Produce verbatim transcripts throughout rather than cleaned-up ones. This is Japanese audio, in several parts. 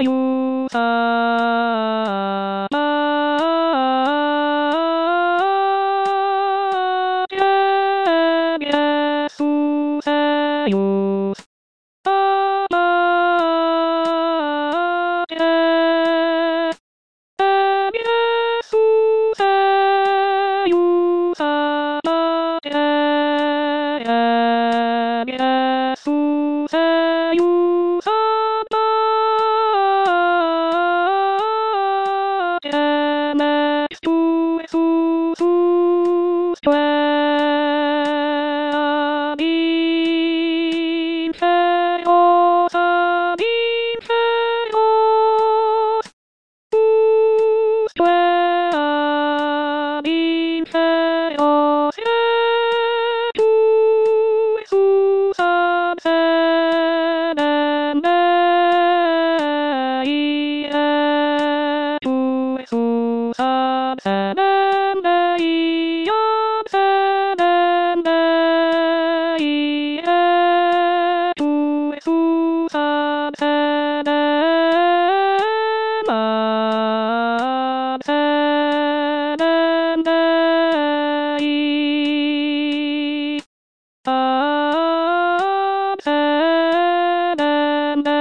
ゆさまげげすせゆさまげげすせゆさまげげすせゆさまげめすすすすえあびんせよさびんせよすえあびんせよせくすさせねんねいえくすさせねんねいよせねんねいえくすさせねませねんねいあせねんね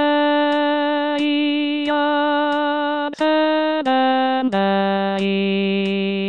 いやせねんねい